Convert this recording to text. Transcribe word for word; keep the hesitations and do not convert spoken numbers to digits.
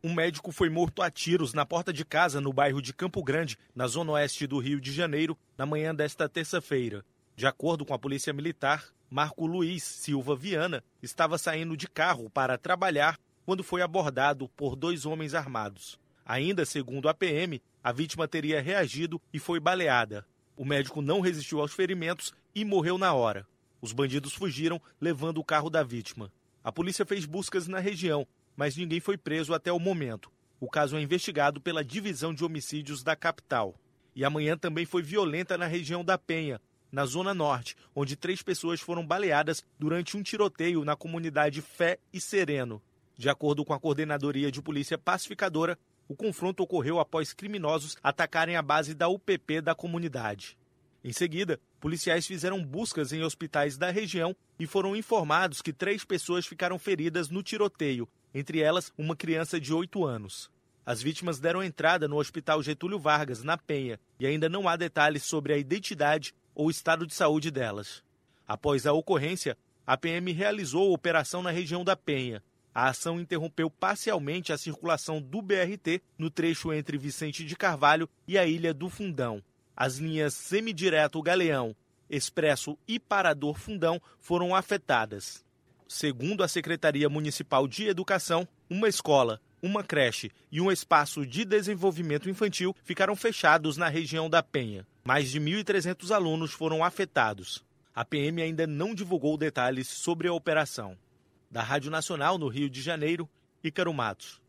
Um médico foi morto a tiros na porta de casa no bairro de Campo Grande, na zona oeste do Rio de Janeiro, na manhã desta terça-feira. De acordo com a Polícia Militar, Marco Luiz Silva Viana estava saindo de carro para trabalhar quando foi abordado por dois homens armados. Ainda segundo a P M, a vítima teria reagido e foi baleada. O médico não resistiu aos ferimentos e morreu na hora. Os bandidos fugiram, levando o carro da vítima. A polícia fez buscas na região, mas ninguém foi preso até o momento. O caso é investigado pela Divisão de Homicídios da capital. E amanhã também foi violenta na região da Penha, na Zona Norte, onde três pessoas foram baleadas durante um tiroteio na comunidade Fé e Sereno. De acordo com a Coordenadoria de Polícia Pacificadora, o confronto ocorreu após criminosos atacarem a base da U P P da comunidade. Em seguida, policiais fizeram buscas em hospitais da região e foram informados que três pessoas ficaram feridas no tiroteio, entre elas uma criança de oito anos. As vítimas deram entrada no Hospital Getúlio Vargas, na Penha, e ainda não há detalhes sobre a identidade ou estado de saúde delas. Após a ocorrência, a P M realizou operação na região da Penha. A ação interrompeu parcialmente a circulação do B R T no trecho entre Vicente de Carvalho e a Ilha do Fundão. As linhas Semidireto Galeão, Expresso e Parador Fundão foram afetadas. Segundo a Secretaria Municipal de Educação, uma escola, uma creche e um espaço de desenvolvimento infantil ficaram fechados na região da Penha. Mais de mil e trezentos alunos foram afetados. A P M ainda não divulgou detalhes sobre a operação. Da Rádio Nacional, no Rio de Janeiro, Ícaro Matos.